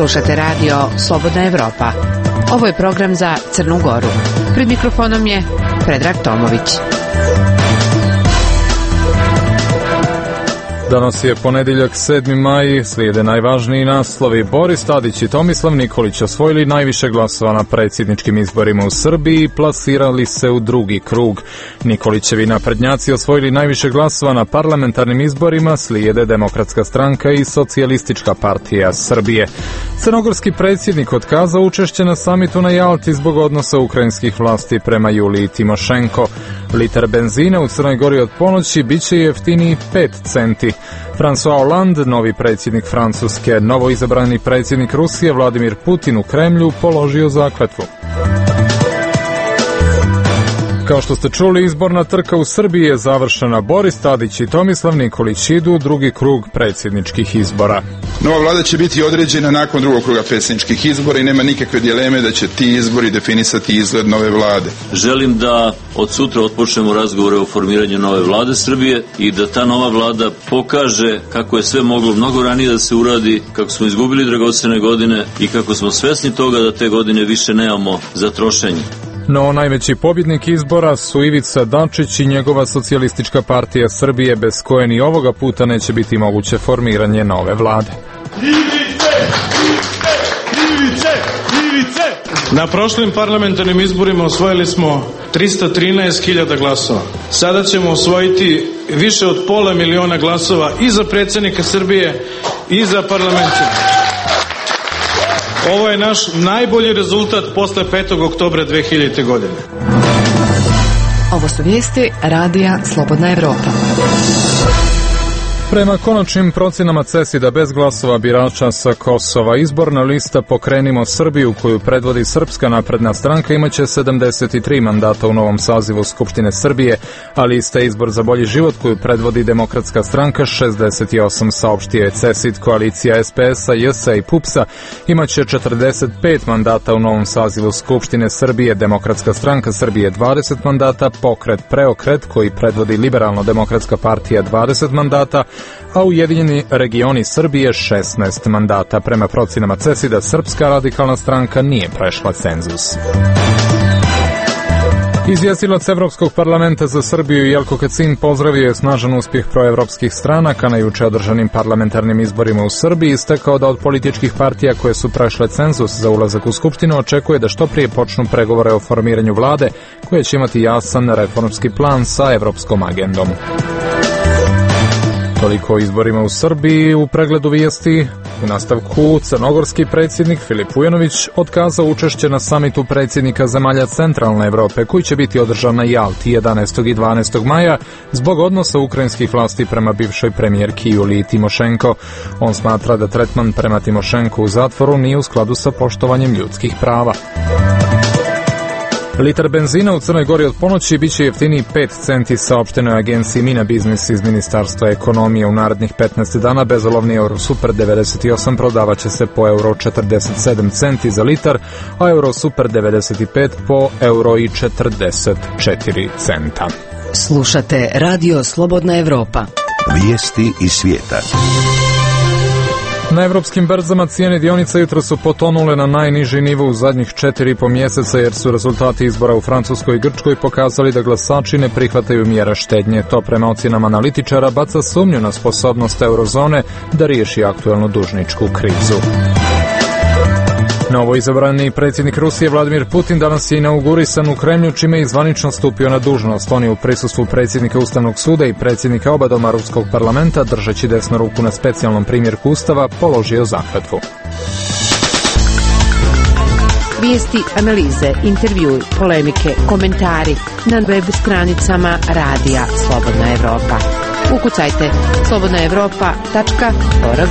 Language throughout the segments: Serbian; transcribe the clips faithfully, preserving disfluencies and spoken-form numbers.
Slušate radio Slobodna Evropa. Ovo je program za Crnu Goru. Pred mikrofonom je Predrag Tomović. Danas je ponedjeljak sedmi maj, slijede najvažniji naslovi. Boris Tadić i Tomislav Nikolić osvojili najviše glasova na predsjedničkim izborima u Srbiji i plasirali se u drugi krug. Nikolićevi naprednjaci osvojili najviše glasova na parlamentarnim izborima, slijede Demokratska stranka i Socijalistička partija Srbije. Crnogorski predsjednik otkazao učešće na samitu na Jalti zbog odnosa ukrajinskih vlasti prema Juliji Timošenko. Litar benzina u Crnoj Gori od ponoći bit će jeftiniji pet centi. François Hollande, novi predsjednik Francuske, novoizabrani predsjednik Rusije Vladimir Putin u Kremlju položio zakletvu. Kao što ste čuli, izborna trka u Srbiji je završena. Boris Tadić i Tomislav Nikolić idu u drugi krug predsjedničkih izbora. Nova vlada će biti određena nakon drugog kruga predsjedničkih izbora i nema nikakve dileme da će ti izbori definisati izgled nove vlade. Želim da od sutra otpočnemo razgovore o formiranju nove vlade Srbije i da ta nova vlada pokaže kako je sve moglo mnogo ranije da se uradi, kako smo izgubili dragocjene godine i kako smo svesni toga da te godine više nemamo za trošenje. No najveći pobjednik izbora su Ivica Dačić i njegova Socijalistička partija Srbije, bez koje ni ovoga puta neće biti moguće formiranje nove vlade. Ivice, Ivice, Ivice, Ivice. Na prošlim parlamentarnim izborima osvojili smo trista trinaest hiljada glasova. Sada ćemo osvojiti više od pola miliona glasova i za predsjednika Srbije i za parlament. Ovo je naš najbolji rezultat posle petog oktobra dve hiljadite. godine. Ovo su vijesti radija Slobodna Evropa. Prema konačnim procjenama CESID-a bez glasova birača sa Kosova, izborna lista Pokrenimo Srbiju, koju predvodi Srpska napredna stranka, imaće sedamdeset tri mandata u novom sazivu Skupštine Srbije, a lista Izbor za bolji život, koju predvodi Demokratska stranka, šezdeset osam, saopštio je CESID. Koalicija es pe es a, je es a i pupsa imaće četrdeset pet mandata u novom sazivu Skupštine Srbije, Demokratska stranka Srbije dvadeset mandata, Pokret Preokret, koji predvodi Liberalno-demokratska partija dvadeset mandata, a Ujedinjeni regioni Srbije šesnaest mandata. Prema procjenama CESID-a, Srpska radikalna stranka nije prešla cenzus. Izvjestilac Evropskog parlamenta za Srbiju Jelko Kacin pozdravio je snažan uspjeh proevropskih stranaka na juče održanim parlamentarnim izborima u Srbiji i istakao da od političkih partija koje su prešle cenzus za ulazak u Skupštinu očekuje da što prije počnu pregovore o formiranju vlade koje će imati jasan reformski plan sa evropskom agendom. Toliko o izborima u Srbiji. U pregledu vijesti u nastavku crnogorski predsjednik Filip Vujanović otkazao učešće na samitu predsjednika zemalja Centralne Evrope koji će biti održan na Jalti jedanaestog i dvanaestog maja zbog odnosa ukrajinskih vlasti prema bivšoj premijerki Juliji Timošenko. On smatra da tretman prema Timošenko u zatvoru nije u skladu sa poštovanjem ljudskih prava. Litar benzina u Crnoj Gori od ponoći bit će jeftiniji pet centi, saopšteno je agenciji Mina Biznis iz Ministarstva ekonomije. U narednih petnaest dana bezolovni Euro Super devedeset osam prodavat će se po euro četrdeset sedam centi za litar, a Euro Super devedeset pet po euro i četrdeset četiri centa. Slušate radio Slobodna Evropa. Vijesti iz svijeta. Na evropskim berzama cijene dionica jutro su potonule na najniži nivo u zadnjih četiri i po mjeseca jer su rezultati izbora u Francuskoj i Grčkoj pokazali da glasači ne prihvataju mjere štednje. To prema ocjenama analitičara baca sumnju na sposobnost eurozone da riješi aktuelnu dužničku krizu. Novoizabrani predsjednik Rusije Vladimir Putin danas je inaugurisan u Kremlju, čime je zvanično stupio na dužnost. On je u prisustvu predsjednika Ustavnog suda i predsjednika oba doma Ruskog parlamenta, držeći desnu ruku na specijalnom primjerku Ustava, položio zakletvu. Vijesti, analize, intervjui, polemike, komentari na web stranicama radija Slobodna Evropa. Ukucajte slobodna evropa tačka org.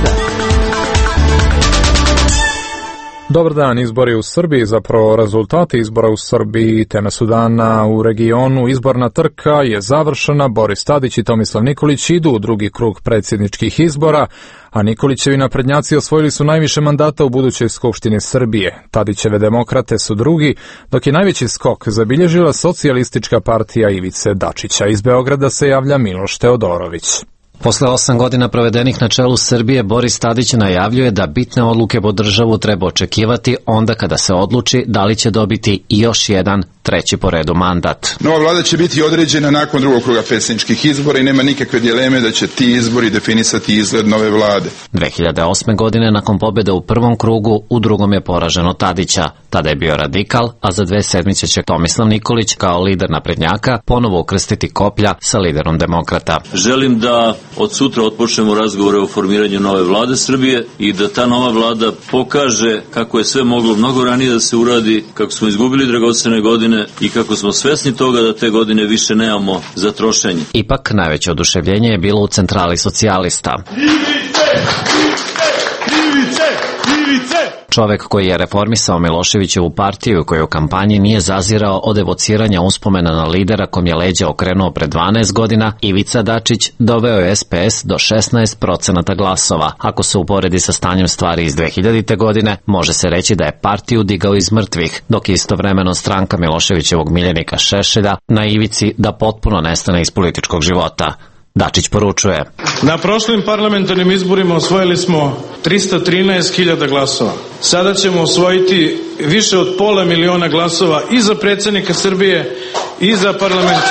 Dobar dan, izbori u Srbiji, zapravo rezultati izbora u Srbiji, teme su dana u regionu. Izborna trka je završena, Boris Tadić i Tomislav Nikolić idu u drugi krug predsjedničkih izbora, a Nikolićevi naprednjaci osvojili su najviše mandata u budućoj Skupštini Srbije. Tadićeve demokrate su drugi, dok je najveći skok zabilježila Socijalistička partija Ivice Dačića. Iz Beograda se javlja Miloš Teodorović. Posle osam godina provedenih na čelu Srbije, Boris Tadić najavljuje da bitne odluke po državu treba očekivati onda kada se odluči da li će dobiti još jedan treći po redu mandat. Nova vlada će biti određena nakon drugog kruga predsjedničkih izbora i nema nikakve dileme da će ti izbori definisati izgled nove vlade. dve hiljade osme. godine, nakon pobjede u prvom krugu, u drugom je poraženo Tadića. Tada je bio radikal, a za dve sedmice će Tomislav Nikolić kao lider naprednjaka ponovo ukrstiti koplja sa liderom demokrata. Želim da od sutra otpočnemo razgovore o formiranju nove vlade Srbije i da ta nova vlada pokaže kako je sve moglo mnogo ranije da se uradi, kako smo izgubili dragocene godine i kako smo svesni toga da te godine više nemamo za trošenje. Ipak najveće oduševljenje je bilo u centrali socijalista. Čovek koji je reformisao Miloševićevu partiju, koji u kampanji nije zazirao od evociranja uspomena na lidera kom je leđa okrenuo pre dvanaest godina, Ivica Dačić doveo je es pe es do šesnaest procenata glasova. Ako se uporedi sa stanjem stvari iz dve hiljadite. godine, može se reći da je partiju digao iz mrtvih, dok istovremeno stranka Miloševićevog miljenika Šešelja na ivici da potpuno nestane iz političkog života. Dačić poručuje: Na prošlim parlamentarnim izborima osvojili smo trista trinaest hiljada glasova. Sada ćemo osvojiti više od pola miliona glasova i za predsjednika Srbije i za parlament.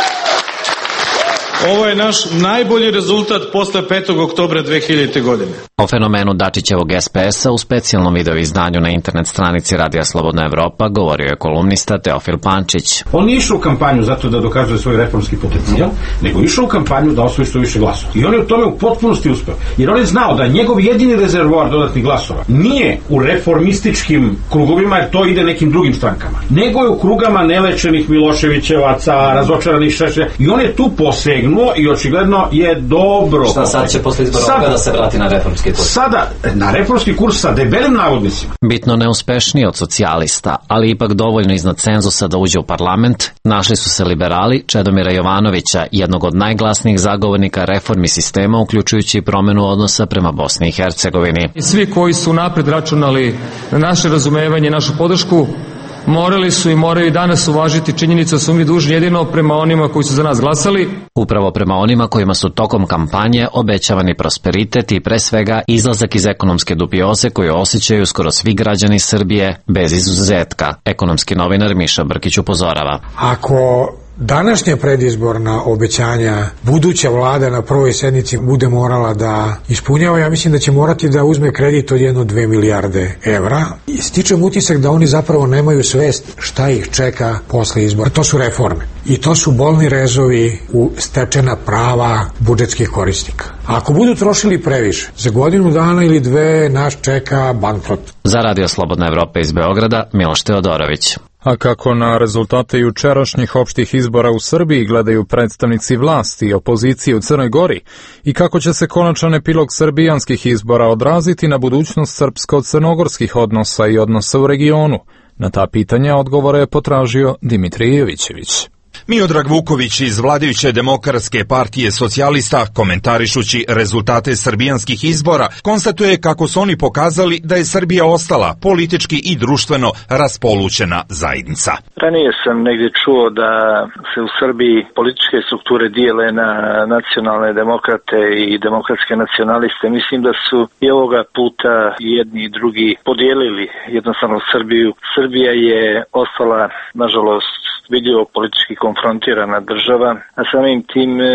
Ovo je naš najbolji rezultat posle petog oktobra dve hiljadite. godine. O fenomenu Dačićevog es pe es-a u specijalnom video izdanju na internet stranici Radija Slobodna Evropa govorio je kolumnista Teofil Pančić. On nije išao u kampanju zato da dokazuje svoj reformski potencijal, nego išao u kampanju da osvoji što više glasova. I on je u tome u potpunosti uspeo. Jer on je znao da njegov jedini rezervoar dodatnih glasova nije u reformističkim krugovima, jer to ide nekim drugim strankama, nego je u krugama nelečenih Miloševićevaca, razočaranih Šešelja. I on je tu posegnuo i očigledno je dobro. Šta sad će posle izbora sada, da se vrati na reformski kurs? Sada, na reformski kurs sa debelim navodnicima. Bitno neuspešniji od socijalista, ali ipak dovoljno iznad cenzusa da uđe u parlament, našli su se liberali Čedomira Jovanovića, jednog od najglasnijih zagovornika reformi sistema, uključujući i promenu odnosa prema Bosni i Hercegovini. Svi koji su napred računali na naše razumevanje i našu podršku, morali su i moraju i danas uvažiti činjenicu da su mi dužni jedino prema onima koji su za nas glasali. Upravo prema onima kojima su tokom kampanje obećavani prosperitet i pre svega izlazak iz ekonomske dubioze koju osjećaju skoro svi građani Srbije bez izuzetka. Ekonomski novinar Miša Brkić upozorava: Ako današnja predizborna obećanja buduća vlada na prvoj sednici bude morala da ispunjava, ja mislim da će morati da uzme kredit od jedno dve milijarde evra. I stičem utisak da oni zapravo nemaju svest šta ih čeka posle izbora. To su reforme i to su bolni rezovi u stečena prava budžetskih korisnika. A ako budu trošili previše, za godinu dana ili dve nas čeka bankrot. Za Radio Slobodna Evropa iz Beograda, Miloš Teodorović. A kako na rezultate jučerašnjih opštih izbora u Srbiji gledaju predstavnici vlasti i opozicije u Crnoj Gori i kako će se konačan epilog srbijanskih izbora odraziti na budućnost srpsko-crnogorskih odnosa i odnosa u regionu? Na ta pitanja odgovore je potražio Dimitrij Jovićević. Miodrag Vuković iz vladajuće Demokratske partije socijalista, komentarišući rezultate srbijanskih izbora, konstatuje kako su oni pokazali da je Srbija ostala politički i društveno raspolućena zajednica. Ranije sam negdje čuo da se u Srbiji političke strukture dijele na nacionalne demokrate i demokratske nacionaliste. Mislim da su i ovoga puta jedni i drugi podijelili jednostavno Srbiju. Srbija je ostala, nažalost, vidljivo politički konfrontirana država, a samim tim e,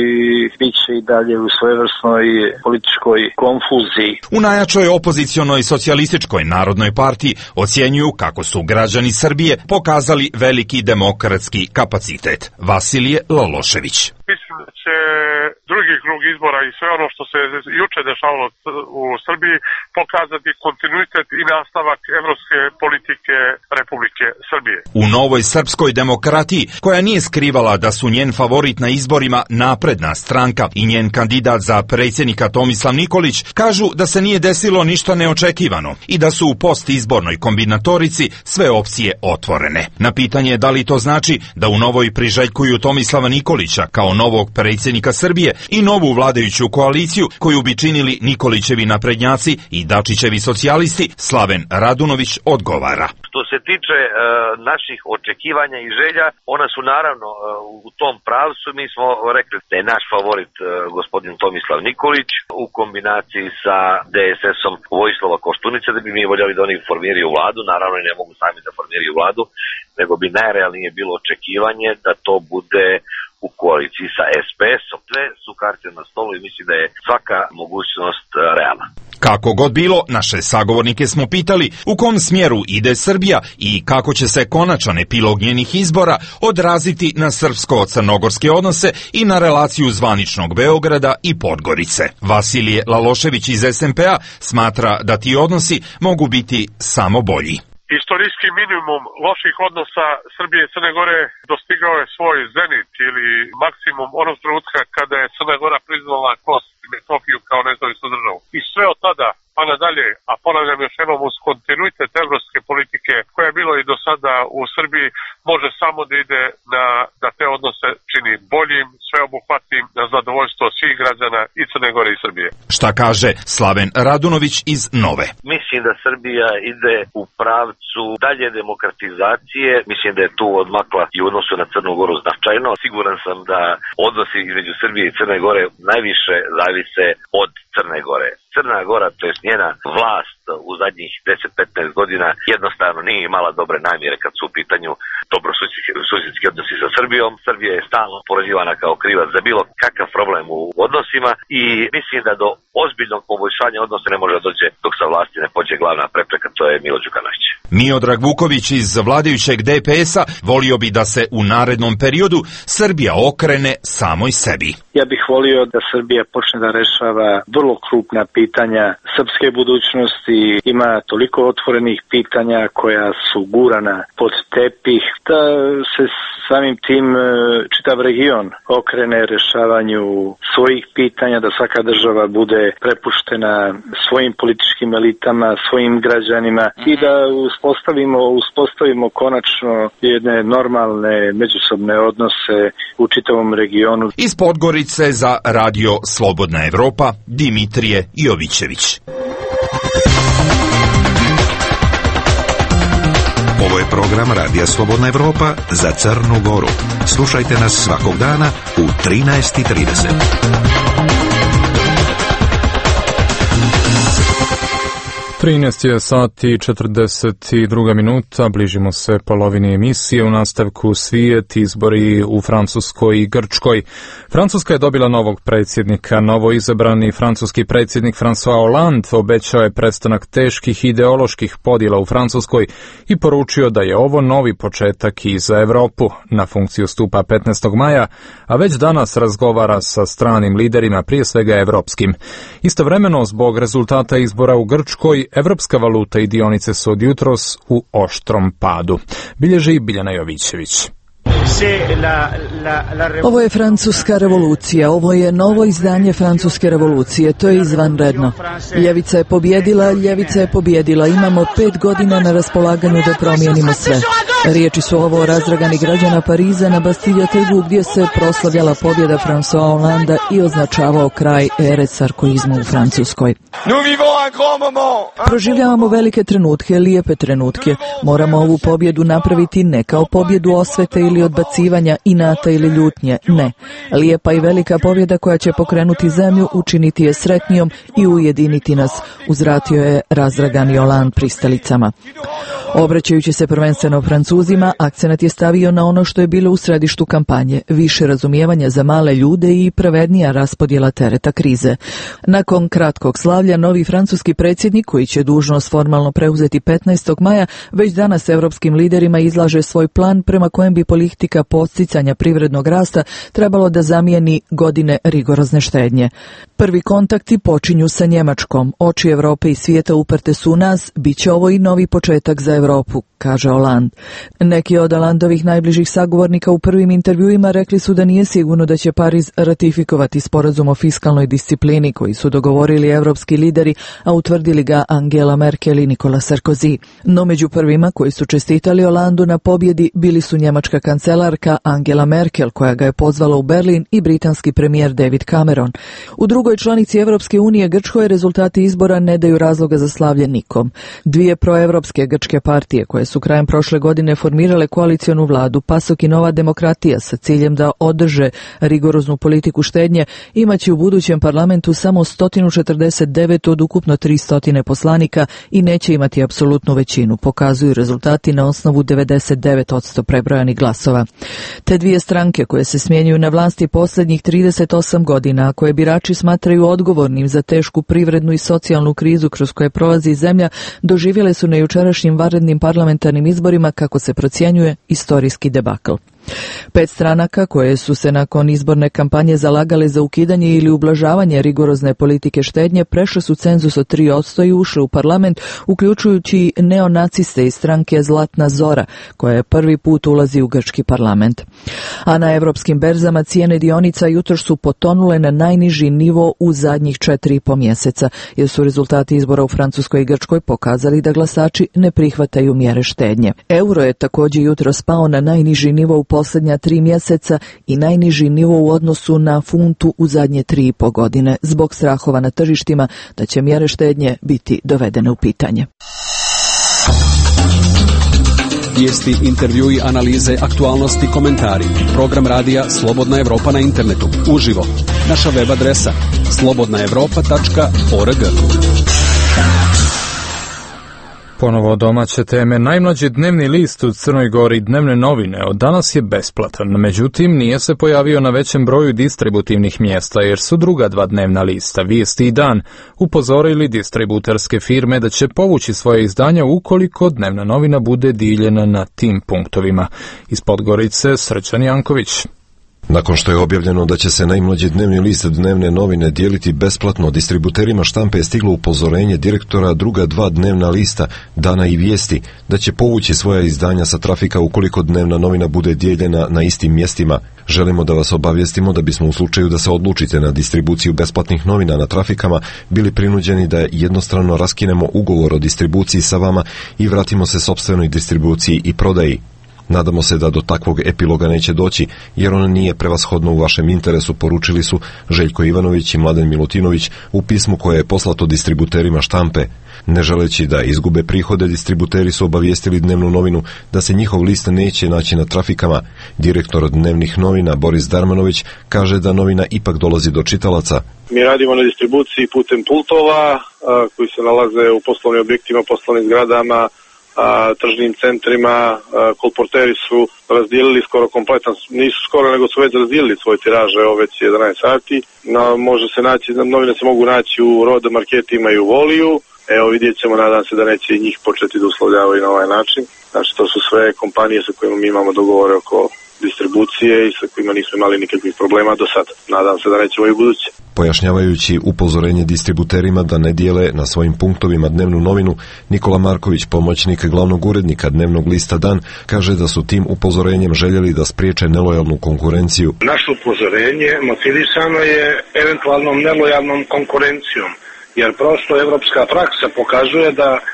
bit će i dalje u svojevrsnoj političkoj konfuziji. U najjačoj opozicionoj socijalističkoj narodnoj partiji ocjenjuju kako su građani Srbije pokazali veliki demokratski kapacitet. Vasilije Lalošević. Mislim da će drugi krug izbora i sve ono što se juče dešavalo u Srbiji pokazati kontinuitet i nastavak evropske politike Republike Srbije. U novoj srpskoj demokratiji, koja nije skrivala da su njen favorit na izborima Napredna stranka i njen kandidat za predsjednika Tomislav Nikolić, kažu da se nije desilo ništa neočekivano i da su u postizbornoj kombinatorici sve opcije otvorene. Na pitanje da li to znači da u novoj priželjkuju Tomislava Nikolića kao novog predsjednika Srbije i novu vladajuću koaliciju koju bi činili Nikolićevi naprednjaci i Dačićevi socijalisti, Slaven Radunović odgovara. Što Što se tiče uh, naših očekivanja i želja, ona su naravno uh, u tom pravcu. Mi smo rekli da je naš favorit uh, gospodin Tomislav Nikolić u kombinaciji sa D S S-om Vojislava Koštunice, da bi mi voljeli da oni formiraju vladu. Naravno i ne mogu sami da formiraju vladu, nego bi najrealnije bilo očekivanje da to bude u koaliciji sa S P S-om. Sve su karte na stolu i mislim da je svaka mogućnost uh, realna. Kako god bilo, naše sagovornike smo pitali u kom smjeru ide Srbija i kako će se konačan epilog njenih izbora odraziti na srpsko-crnogorske odnose i na relaciju zvaničnog Beograda i Podgorice. Vasilije Lalošević iz S N P-a smatra da ti odnosi mogu biti samo bolji. Istorijski minimum loših odnosa Srbije i Crne Gore dostigao je svoj zenit ili maksimum onog trenutka kada je Crna Gora priznala Kosovo i Metohiju kao nezavisnu državu. I sve od tada pa nadalje, a ponavljam još jednom, uz kontinuitet evropske politike koja je bilo i do sada u Srbiji, može samo da ide na, da te odnose čini boljim, sveobuhvatnim, na zadovoljstvo svih građana i Crne Gore i Srbije. Šta kaže Slaven Radunović iz Nove? Mislim da Srbija ide u pravcu dalje demokratizacije. Mislim da je tu odmakla i u odnosu na Crnu Goru značajno. Siguran sam da odnosi između Srbije i Crne Gore najviše zavise od Crne Gore. Crna Gora, to jest njena vlast u zadnjih deset do petnaest godina jednostavno nije imala dobre namjere kad su u pitanju dobrosusjedski odnosi sa Srbijom. Srbija je stalno poraživana kao krivac za bilo kakav problem u odnosima i mislim da do ozbiljnog poboljšanja odnosa ne može doći dok sa vlasti ne pođe glavna prepreka, to je Milo Đukanović. Miodrag Vuković iz vladajućeg D P S-a volio bi da se u narednom periodu Srbija okrene samoj sebi. Ja bih volio da Srbija počne da rešava vrlo krupna pitanja srpske budućnosti. Ima toliko otvorenih pitanja koja su gurana pod tepih da se samim tim čitav region okrene rešavanju svojih pitanja, da svaka država bude prepuštena svojim političkim elitama, svojim građanima i da uspostavimo, uspostavimo konačno jedne normalne međusobne odnose u čitavom regionu. Iz Podgorice za Radio Slobodna Evropa, Dimitrije Jovićević. Ovo je program Radija Slobodna Evropa za Crnu Goru. Slušajte nas svakog dana u trinaest i trideset. trinaest je sati i četrdeset dva minuta, bližimo se polovini emisije. U nastavku svijet, izbori u Francuskoj i Grčkoj. Francuska je dobila novog predsjednika. Novo izabrani francuski predsjednik François Hollande obećao je prestanak teških ideoloških podjela u Francuskoj i poručio da je ovo novi početak i za Evropu. Na funkciju stupa petnaestog maja, a već danas razgovara sa stranim liderima, prije svega evropskim. Istovremeno, zbog rezultata izbora u Grčkoj, evropska valuta i dionice su od jutros u oštrom padu. Bilježi i Biljana Jovićević. Ovo je francuska revolucija, ovo je novo izdanje francuske revolucije, to je izvanredno. Ljevica je pobjedila, ljevica je pobjedila, imamo pet godina na raspolaganju da promijenimo sve. Riječi su ovo razdragani građana Pariza na Bastille trgu gdje se proslavljala pobjeda François Hollanda i označavao kraj ere sarkoizma u Francuskoj. Proživljavamo velike trenutke, lijepe trenutke. Moramo ovu pobjedu napraviti ne kao pobjedu osvete ili odbacivanja, inata ili ljutnje, ne. Lijepa i velika pobjeda koja će pokrenuti zemlju, učiniti je sretnijom i ujediniti nas, uzvratio je razdragani Hollande pristalicama. Obraćajući se prvenstveno Francuzima, akcenat je stavio na ono što je bilo u središtu kampanje, više razumijevanja za male ljude i pravednija raspodjela tereta krize. Nakon kratkog slavlja, novi francuski predsjednik, koji će dužnost formalno preuzeti petnaestog maja, već danas evropskim liderima izlaže svoj plan prema kojem bi politika podsticanja privrednog rasta trebalo da zamijeni godine rigorozne štednje. Prvi kontakti počinju sa Njemačkom. Oči Evrope i svijeta uprte su u nas, bit će ovo i novi početak za Evropu, kaže Hollande. Neki od Hollandovih najbližih sagovornika u prvim intervjuima rekli su da nije sigurno da će Pariz ratifikovati sporazum o fiskalnoj disciplini koji su dogovorili evropski lideri, a utvrdili ga Angela Merkel i Nicolas Sarkozy. No među prvima koji su čestitali Hollandu na pobjedi bili su njemačka kancelarka Angela Merkel, koja ga je pozvala u Berlin, i britanski premijer David Cameron. U drugoj članici Evropske unije, Grčkoj, rezultati izbora ne daju razloga za slavlje nikom. Dvije proevropske grčke partije koje su krajem prošle godine formirale koalicionu vladu PASOK i Nova demokratija sa ciljem da održe rigoroznu politiku štednje imaće u budućem parlamentu samo sto četrdeset devet od ukupno tristo poslanika i neće imati apsolutnu većinu, pokazuju rezultati na osnovu devedeset devet posto prebrojanih glasova. Te dvije stranke koje se smjenjuju na vlasti posljednjih trideset osam godina, a koje birači smatraju odgovornim za tešku privrednu i socijalnu krizu kroz koje prolazi zemlja, doživjele su na jučerašnjim vanrednim parlamentarnim izborima, kako se procjenjuje, istorijski debakl. Pet stranaka koje su se nakon izborne kampanje zalagale za ukidanje ili ublažavanje rigorozne politike štednje prešle su cenzus od tri posto i ušle u parlament, uključujući neonaciste iz stranke Zlatna Zora, koja je prvi put ulazi u grčki parlament. A na evropskim berzama cijene dionica jutros su potonule na najniži nivo u zadnjih četiri i po mjeseca, jer su rezultati izbora u Francuskoj i Grčkoj pokazali da glasači ne prihvataju mjere štednje. Euro je također jutros spao na najniži nivo u posljednja tri mjeseca i najniži nivo u odnosu na funtu u zadnje tri i po godine, zbog strahova na tržištima da će mjere štednje biti dovedene u pitanje. Vijesti, intervjui, analize, aktualnosti, komentari. Program radija Slobodna Evropa na internetu. Uživo. Naša web adresa slobodna evropa tačka org. Ponovo domaće teme. Najmlađi dnevni list u Crnoj Gori, Dnevne novine, od danas je besplatan. Međutim, nije se pojavio na većem broju distributivnih mjesta, jer su druga dva dnevna lista, Vijesti i Dan, upozorili distributerske firme da će povući svoje izdanja ukoliko dnevna novina bude dijeljena na tim punktovima. Iz Podgorice, Srđan Janković. Nakon što je objavljeno da će se najmlađi dnevni list Dnevne novine dijeliti besplatno, distributerima štampe je stiglo upozorenje direktora druga dva dnevna lista, Dana i Vijesti, da će povući svoja izdanja sa trafika ukoliko dnevna novina bude dijeljena na istim mjestima. Želimo da vas obavijestimo da bismo u slučaju da se odlučite na distribuciju besplatnih novina na trafikama bili prinuđeni da jednostrano raskinemo ugovor o distribuciji sa vama i vratimo se sopstvenoj distribuciji i prodaji. Nadamo se da do takvog epiloga neće doći, jer on nije prevashodno u vašem interesu, poručili su Željko Ivanović i Mladen Milutinović u pismu koje je poslato distributerima štampe. Ne želeći da izgube prihode, distributeri su obavijestili Dnevnu novinu da se njihov list neće naći na trafikama. Direktor Dnevnih novina Boris Darmanović kaže da novina ipak dolazi do čitalaca. Mi radimo na distribuciji putem pultova koji se nalaze u poslovnim objektima, poslovnim zgradama, A, tržnim centrima. A, kolporteri su razdijelili skoro kompletan, nisu skoro nego su već razdijelili svoje tiraže, ovo već jedanaest sati. No, može se naći, novine se mogu naći u Roda marketima i u Voliju. Evo, vidjet ćemo, nadam se da neće i njih početi da uslovljavaju na ovaj način. Znači, to su sve kompanije sa kojima mi imamo dogovore oko distribucije i sa kojima nismo imali nikakvih problema do sada. Nadam se da nećemo i u buduće. Pojašnjavajući upozorenje distributerima da ne dijele na svojim punktovima dnevnu novinu, Nikola Marković, pomoćnik glavnog urednika Dnevnog lista Dan, kaže da su tim upozorenjem željeli da spriječe nelojalnu konkurenciju. Naše upozorenje motivisano je eventualnom nelojalnom konkurencijom, jer prosto evropska praksa pokazuje da e,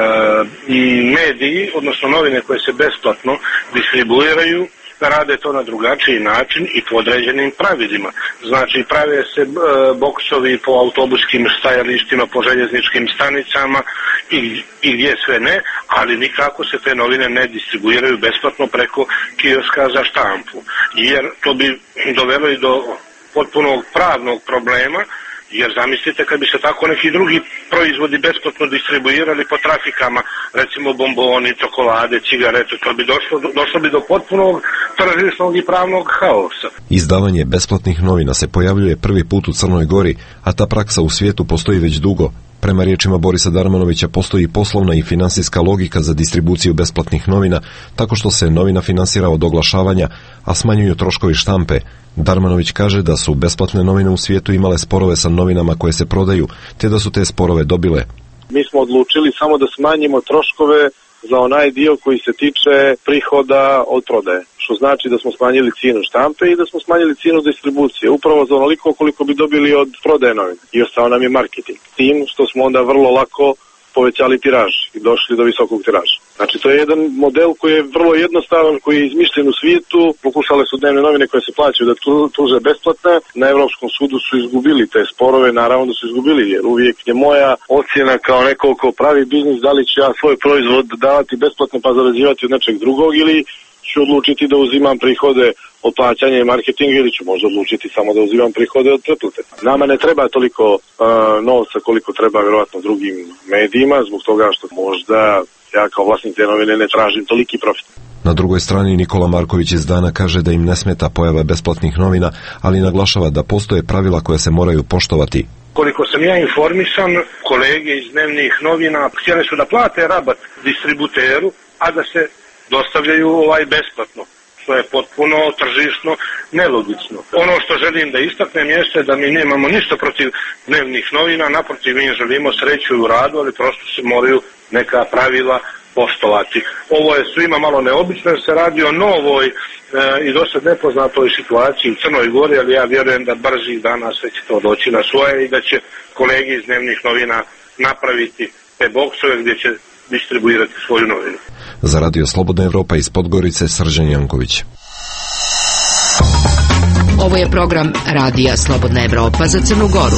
i mediji, odnosno novine koje se besplatno distribuiraju, rade to na drugačiji način i po određenim pravilima. Znači, prave se e, boksovi po autobuskim stajalištima, po željezničkim stanicama i, i gdje sve ne, ali nikako se te novine ne distribuiraju besplatno preko kioska za štampu. Jer to bi dovelo i do potpunog pravnog problema, jer zamislite kad bi se tako neki drugi proizvodi besplatno distribuirali po trafikama, recimo bomboni, čokolade, cigarete, to bi došlo, došlo bi do potpunog tržišnog i pravnog haosa. Izdavanje besplatnih novina se pojavljuje prvi put u Crnoj Gori, a ta praksa u svijetu postoji već dugo. Prema riječima Borisa Darmanovića postoji poslovna i finansijska logika za distribuciju besplatnih novina, tako što se novina finansira od oglašavanja, a smanjuju troškovi štampe. Darmanović kaže da su besplatne novine u svijetu imale sporove sa novinama koje se prodaju, te da su te sporove dobile. Mi smo odlučili samo da smanjimo troškove za onaj dio koji se tiče prihoda od prodaje, što znači da smo smanjili cijenu štampe i da smo smanjili cijenu distribucije, upravo za onoliko koliko bi dobili od prodaje novina. I ostao nam je marketing. Tim što smo onda vrlo lako povećali tiraž i došli do visokog tiraža. Znači to je jedan model koji je vrlo jednostavan, koji je izmišljen u svijetu. Pokušale su dnevne novine koje se plaćaju da tuže besplatne. Na Evropskom sudu su izgubili te sporove, naravno da su izgubili, jer uvijek je moja ocjena kao neko ko pravi biznis, da li ću ja svoj proizvod davati besplatno pa zarađivati od nečeg drugog, ili ću odlučiti da uzimam prihode od plaćanja i marketinga, ili ću možda odlučiti samo da uzimam prihode od pretplate. Nama ne treba toliko uh, novca koliko treba vjerovatno drugim medijima, zbog toga što možda ja kao vlasnik te novine ne tražim toliki profit. Na drugoj strani Nikola Marković iz Dana kaže da im ne smeta pojava besplatnih novina, ali naglašava da postoje pravila koja se moraju poštovati. Koliko sam ja informisan, kolege iz dnevnih novina htjeli su da plate rabat distributeru, a da se dostavljaju ovaj besplatno, što je potpuno tržišno nelogično. Ono što želim da istaknem jeste da mi nemamo ništa protiv dnevnih novina, naprotiv mi želimo sreću u radu, ali prosto se moraju neka pravila poštovati. Ovo je svima malo neobično jer se radi o novoj e, i dosad nepoznatoj situaciji u Crnoj Gori, ali ja vjerujem da brzi dana sve će to doći na svoje i da će kolege iz dnevnih novina napraviti te boksove gdje će distribuirati svoju novinu. Za Radio Slobodna Evropa iz Podgorice, Srđan Janković. Ovo je program Radija Slobodna Evropa za Crnu Goru.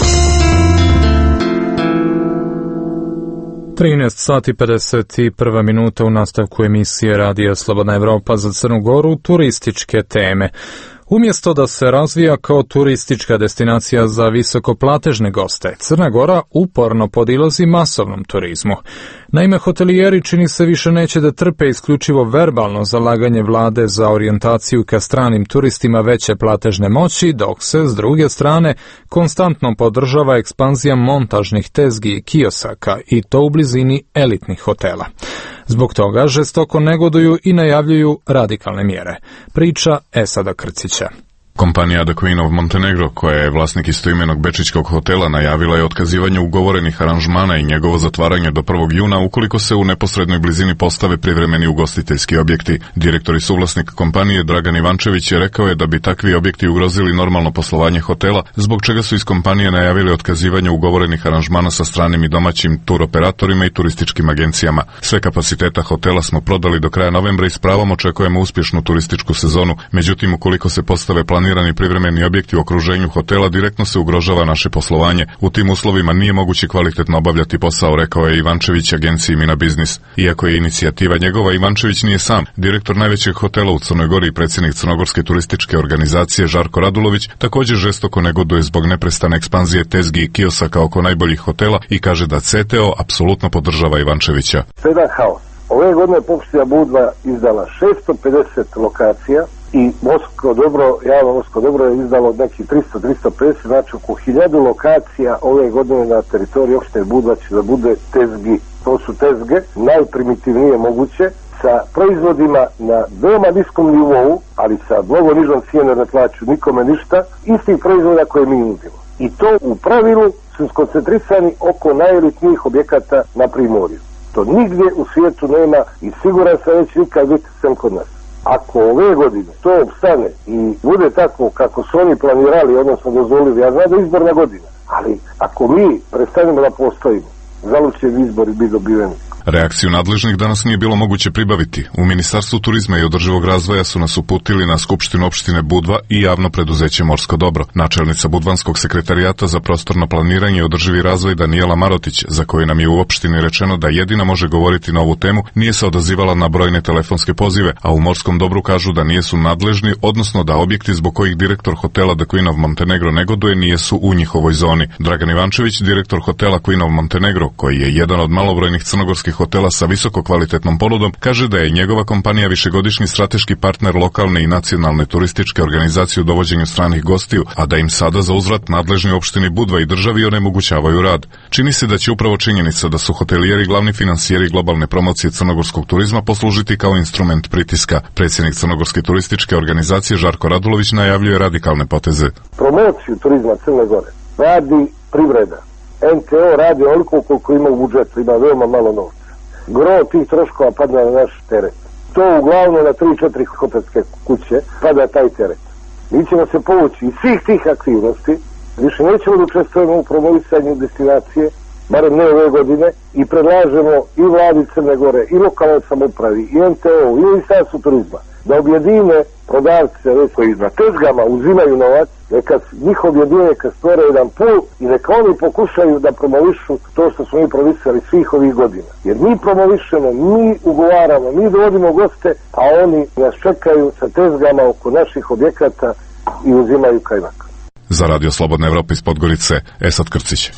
trinaest sati pedeset prva minuta u nastavku emisije Radija Slobodna Evropa za Crnu Goru, turističke teme. Umjesto da se razvija kao turistička destinacija za visokoplatežne goste, Crna Gora uporno podilazi masovnom turizmu. Naime, hotelijeri čini se više neće da trpe isključivo verbalno zalaganje vlade za orijentaciju ka stranim turistima veće platežne moći, dok se, s druge strane, konstantno podržava ekspanzija montažnih tezgi i kiosaka, i to u blizini elitnih hotela. Zbog toga žestoko negoduju i najavljuju radikalne mjere. Priča Esada Krcića. Kompanija The Queen of Montenegro, koja je vlasnik istoimenog bečićkog hotela, najavila je otkazivanje ugovorenih aranžmana i njegovo zatvaranje do prvog juna ukoliko se u neposrednoj blizini postave privremeni ugostiteljski objekti. Direktor i suvlasnik kompanije Dragan Ivančević je rekao je da bi takvi objekti ugrozili normalno poslovanje hotela, zbog čega su iz kompanije najavili otkazivanje ugovorenih aranžmana sa stranim i domaćim turoperatorima i turističkim agencijama. Sve kapaciteta hotela smo prodali do kraja novembra i s pravom očekujemo uspješnu turističku sezonu, međutim ukoliko se postave plan planirani privremeni objekti u okruženju hotela, direktno se ugrožava naše poslovanje. U tim uslovima nije moguće kvalitetno obavljati posao, rekao je Ivančević agenciji Mina Biznis. Iako je inicijativa njegova, Ivančević nije sam. Direktor najvećeg hotela u Crnoj Gori i predsjednik Crnogorske turističke organizacije Žarko Radulović također žestoko negoduje zbog neprestane ekspanzije tezgi i kiosaka oko najboljih hotela i kaže da C T O apsolutno podržava Ivančevića. Jedan haos. Ove godine Popština Budva izdala šesto pedeset lokacija i Morsko dobro, javno Morsko dobro je izdalo nekih tristo do tristo pedeset, znači oko hiljadu lokacija ove godine na teritoriji opštine Budva će da bude tezgi. To su tezge, najprimitivnije moguće, sa proizvodima na veoma niskom nivou, ali sa mnogo nižom cijenom ne plaću nikome ništa, istih proizvoda koje mi nudimo. I to u pravilu su skoncentrisani oko najelitnijih objekata na primorju. To nigdje u svijetu nema i siguran sam već nikad biti sem kod nas. Ako ove godine to obstane i bude tako kako su oni planirali, odnosno dozvolili, ja znam da je izborna godina, ali ako mi prestanemo da postojimo, zalud će izbori biti dobiveni. Reakciju nadležnih danas nije bilo moguće pribaviti. U Ministarstvu turizma i održivog razvoja su nas uputili na Skupštinu opštine Budva i javno preduzeće Morsko dobro. Načelnica Budvanskog sekretarijata za prostorno planiranje i održivi razvoj Danijela Marotić, za koju nam je u opštini rečeno da jedina može govoriti na ovu temu, nije se odazivala na brojne telefonske pozive, a u Morskom dobru kažu da nijesu nadležni, odnosno da objekti zbog kojih direktor hotela The Queen of Montenegro negoduje nijesu u njihovoj zoni. Dragan Ivančević, direktor hotela Queen of Montenegro, koji je jedan od malobrojnih crnogorskih hotela sa visoko kvalitetnom ponudom, kaže da je njegova kompanija višegodišnji strateški partner lokalne i nacionalne turističke organizacije u dovođenju stranih gostiju, a da im sada za uzvrat nadležni opštini Budva i državi onemogućavaju rad. Čini se da će upravo činjenica da su hotelijeri glavni finansijeri globalne promocije crnogorskog turizma poslužiti kao instrument pritiska. Predsjednik Crnogorske turističke organizacije Žarko Radulović najavljuje radikalne poteze. Promociju turizma Crne Gore radi privreda. N T O radi oliko koliko ima u budžetu, ima veoma malo novca. Gro tih troškova pada na naš teret. To uglavnom na tri četiri hotelske kuće pada taj teret. Mi ćemo se povući iz svih tih aktivnosti, više nećemo da učestvujemo u promovisanju destinacije barem ne ove godine, i predlažemo i vladi Crne Gore, i lokalnoj samoupravi, i en te o, i Ministarstvu turizma, da objedine prodavce koji na tezgama uzimaju novac, neka njih objedine, neka stvore jedan pul i neka oni pokušaju da promovišu to što smo mi provisali svih ovih godina. Jer mi promovišemo, mi ugovaramo, mi dovodimo goste, a oni nas čekaju sa tezgama oko naših objekata i uzimaju kajmak. Za Radio Slobodna Evropa iz Podgorice, Esad Krcić.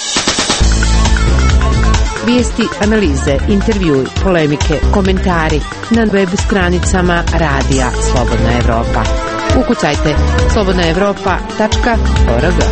Vijesti, analize, intervjui, polemike, komentari na web stranicama Radija Slobodna Evropa. Ukucajte slobodna evropa tačka org.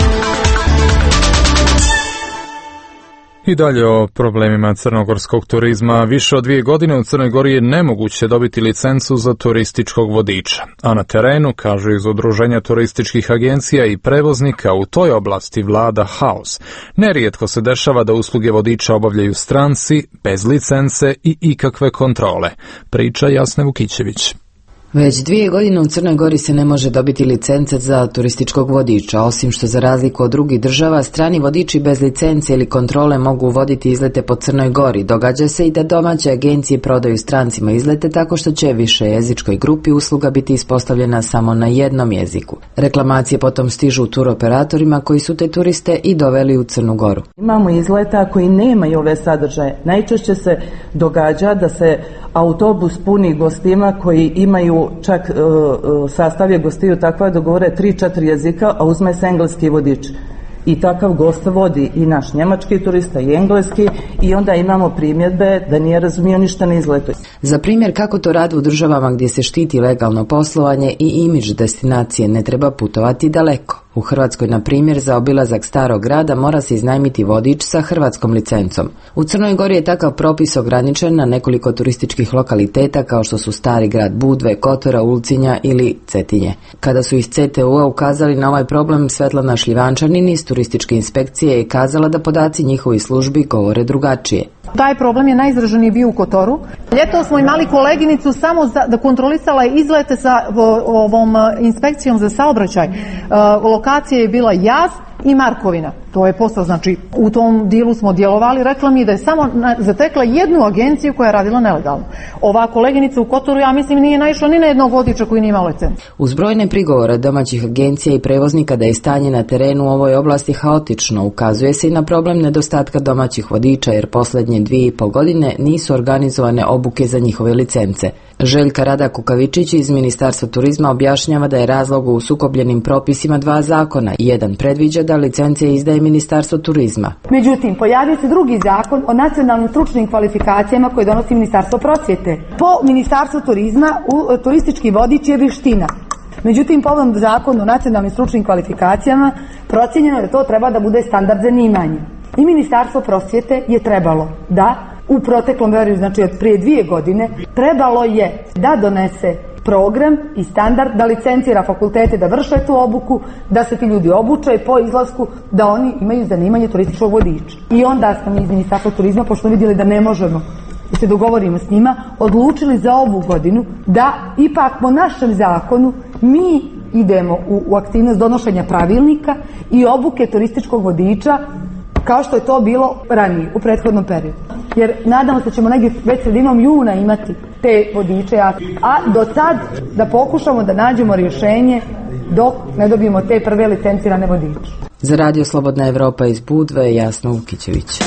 I dalje o problemima crnogorskog turizma. Više od dvije godine u Crnoj Gori je nemoguće dobiti licencu za turističkog vodiča. A na terenu, kažu iz Udruženja turističkih agencija i prevoznika, u toj oblasti vlada haos. Nerijetko se dešava da usluge vodiča obavljaju stranci, bez licence i ikakve kontrole. Priča Jasne Vukićević. Već dvije godine u Crnoj Gori se ne može dobiti licence za turističkog vodiča, osim što za razliku od drugih država, strani vodiči bez licence ili kontrole mogu voditi izlete po Crnoj Gori. Događa se i da domaće agencije prodaju strancima izlete tako što će više jezičkoj grupi usluga biti ispostavljena samo na jednom jeziku. Reklamacije potom stižu turoperatorima koji su te turiste i doveli u Crnu Goru. Imamo izleta koji nemaju ove sadržaje. Najčešće se događa da se autobus puni gostima koji imaju čak uh, sastav je gostiju takva da govore tri četiri jezika, a uzme se engleski vodič. I takav gost vodi i naš njemački turista i engleski i onda imamo primjedbe da nije razumio ništa na izletu. Za primjer kako to radi u državama gdje se štiti legalno poslovanje i imidž destinacije, ne treba putovati daleko. U Hrvatskoj, na primjer, za obilazak starog grada mora se iznajmiti vodič sa hrvatskom licencom. U Crnoj Gori je takav propis ograničen na nekoliko turističkih lokaliteta kao što su Stari grad Budve, Kotora, Ulcinja ili Cetinje. Kada su iz ce te u-a ukazali na ovaj problem, Svetlana Šljivančanin iz turističke inspekcije je kazala da podaci njihovih službi govore drugačije. Taj problem je najizraženiji bio u Kotoru. Ljeto smo imali koleginicu samo za, da kontrolisala izlete sa o, ovom inspekcijom za saobraćaj. E, lokacija je bila Jaz i Markovina. To je postao, znači u tom dijelu smo djelovali, rekla mi da je samo na, zatekla jednu agenciju koja je radila nelegalno. Ova koleginica u Kotoru, ja mislim, nije naišla ni na jednog vodiča koji nije imao licencu. Uz brojne prigovore domaćih agencija i prevoznika da je stanje na terenu u ovoj oblasti haotično, ukazuje se i na problem nedostatka domaćih vodiča, jer posljednje dvije i pol godine nisu organizovane obuke za njihove licence. Željka Rada Kukavičić iz Ministarstva turizma objašnjava da je razlog u sukobljenim propisima dva zakona. Jedan predviđa da licence izdaje Ministarstvo turizma. Međutim, pojavio se drugi zakon o nacionalnim stručnim kvalifikacijama koje donosi Ministarstvo prosvjete. Po Ministarstvu turizma u, turistički vodič je vještina. Međutim, po ovom zakonu o nacionalnim stručnim kvalifikacijama procijenjeno da to treba da bude standard zanimanja. I Ministarstvo prosvjete je trebalo da u proteklom periodu, znači od prije dvije godine, trebalo je da donese program i standard, da licencira fakultete da vrše tu obuku, da se ti ljudi obuče i po izlasku da oni imaju zanimanje turističkog vodiča. I onda smo mi iz Ministarstva turizma, pošto vidjeli da ne možemo da se dogovorimo s njima, odlučili za ovu godinu da ipak po našem zakonu mi idemo u, u aktivnost donošenja pravilnika i obuke turističkog vodiča kao što je to bilo ranije, u prethodnom periodu. Jer nadamo se da ćemo negdje već sredinom juna imati te vodiče, a do tad da pokušamo da nađemo rješenje dok ne dobijemo te prve licencirane vodiče. Za Radio Slobodna Evropa iz Budve, Jasna Vukićević.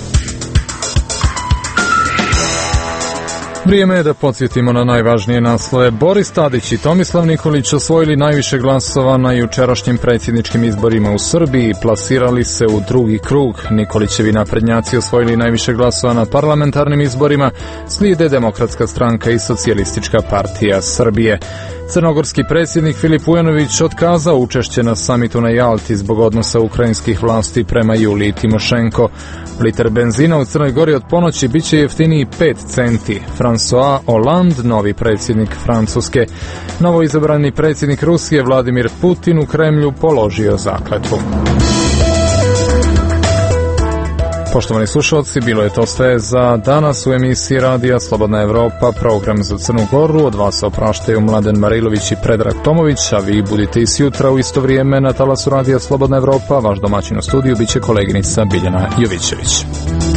Vrijeme je da podsjetimo na najvažnije naslove. Boris Tadić i Tomislav Nikolić osvojili najviše glasova na jučerašnjim predsjedničkim izborima u Srbiji i plasirali se u drugi krug. Nikolićevi naprednjaci osvojili najviše glasova na parlamentarnim izborima, slijede Demokratska stranka i Socijalistička partija Srbije. Crnogorski predsjednik Filip Vujanović otkazao učešće na samitu na Jalti zbog odnosa ukrajinskih vlasti prema Juliji Timošenko. Liter benzina u Crnoj Gori od ponoći bit će jeftiniji pet centi. François Hollande, novi predsjednik Francuske. Novoizabrani predsjednik Rusije Vladimir Putin u Kremlju položio zakletvu. Poštovani slušalci, bilo je to sve za danas u emisiji Radija Slobodna Evropa, program za Crnu Goru. Od vas se opraštaju Mladen Marilović i Predrag Tomović, a vi budite i sutra u isto vrijeme na talasu Radija Slobodna Evropa. Vaš domaćin u studiju biće koleginica Biljana Jovićević.